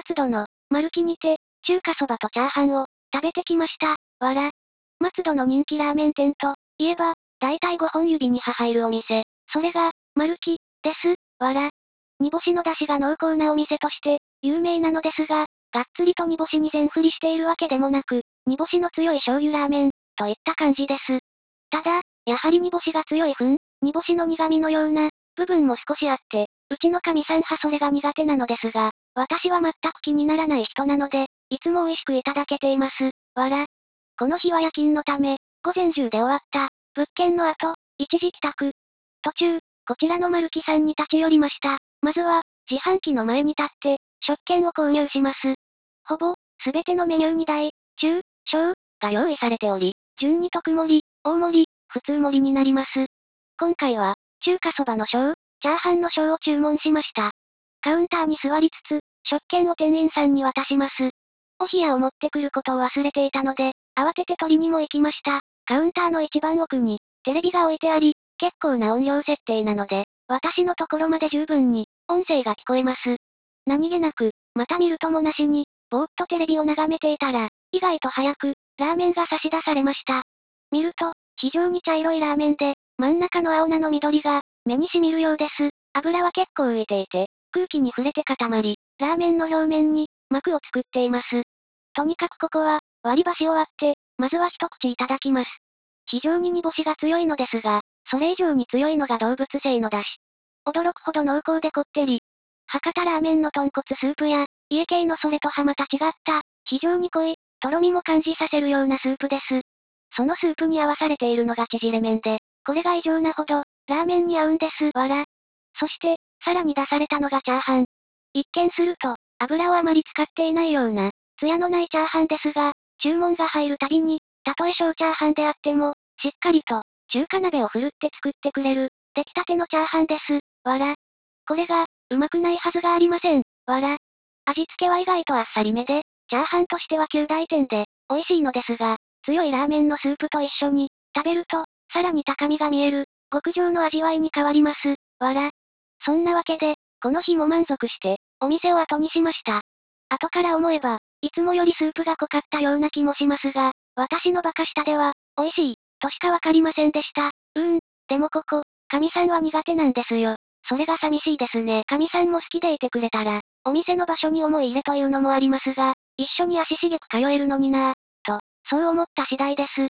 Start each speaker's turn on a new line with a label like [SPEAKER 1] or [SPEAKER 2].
[SPEAKER 1] 松戸の、マルキにて、中華そばとチャーハンを、食べてきました。わら。松戸の人気ラーメン店と、いえば、大体5本指に入るお店。それが、マルキ、です。わら。煮干しの出汁が濃厚なお店として、有名なのですが、がっつりと煮干しに全振りしているわけでもなく、煮干しの強い醤油ラーメン、といった感じです。ただ、やはり煮干しが強い分、煮干しの苦味のような、部分も少しあって、うちの神さんはそれが苦手なのですが、私は全く気にならない人なので、いつも美味しくいただけています。わら。この日は夜勤のため、午前中で終わった、物件の後、一時帰宅。途中、こちらのマルキさんに立ち寄りました。まずは、自販機の前に立って、食券を購入します。ほぼ、すべてのメニューに大、中、小、が用意されており、順に特盛り、大盛り、普通盛りになります。今回は、中華そばの小、チャーハンの小を注文しました。カウンターに座りつつ、食券を店員さんに渡します。お冷やを持ってくることを忘れていたので、慌てて取りにも行きました。カウンターの一番奥に、テレビが置いてあり、結構な音量設定なので、私のところまで十分に、音声が聞こえます。何気なく、また見るともなしに、ぼーっとテレビを眺めていたら、意外と早く、ラーメンが差し出されました。見ると、非常に茶色いラーメンで、真ん中の青菜の緑が、目に染みるようです。油は結構浮いていて、空気に触れて固まり、ラーメンの表面に、膜を作っています。とにかくここは、割り箸を割って、まずは一口いただきます。非常に煮干しが強いのですが、それ以上に強いのが動物性の出汁。驚くほど濃厚でこってり。博多ラーメンの豚骨スープや、家系のそれとはまた違った、非常に濃い、とろみも感じさせるようなスープです。そのスープに合わされているのが縮れ麺で、これが異常なほど、ラーメンに合うんです。わら。そして、さらに出されたのがチャーハン。一見すると、油をあまり使っていないような、ツヤのないチャーハンですが、注文が入るたびに、たとえ小チャーハンであっても、しっかりと、中華鍋を振るって作ってくれる、出来たてのチャーハンです。わら。これが、うまくないはずがありません。わら。味付けは意外とあっさりめで、チャーハンとしては9大点で、美味しいのですが、強いラーメンのスープと一緒に、食べると、さらに高みが見える、極上の味わいに変わります。わら。そんなわけで、この日も満足して、お店を後にしました。後から思えば、いつもよりスープが濃かったような気もしますが、私のバカ舌では、美味しい、としかわかりませんでした。でもここ、神さんは苦手なんですよ。それが寂しいですね。神さんも好きでいてくれたら、お店の場所に思い入れというのもありますが、一緒に足しげく通えるのになぁ、と、そう思った次第です。